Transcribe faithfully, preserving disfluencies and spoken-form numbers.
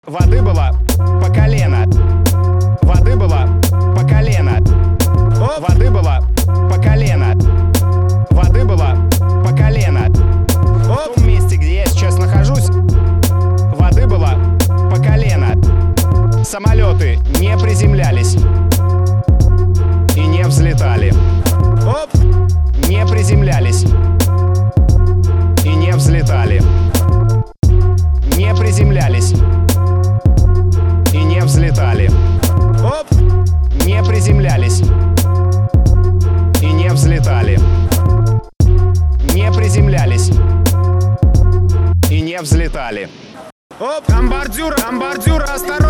Воды было по колено. Воды было по колено. Воды было по колено. Воды было по колено. В том месте, где я сейчас нахожусь, воды было по колено. Самолеты не приземлялись и не взлетали. Оп! Не приземлялись и не взлетали. Не приземлялись и не взлетали. Оп! Не приземлялись и не взлетали. Не приземлялись и не взлетали. Оп! Там бордюр, там бордюр, осторожно!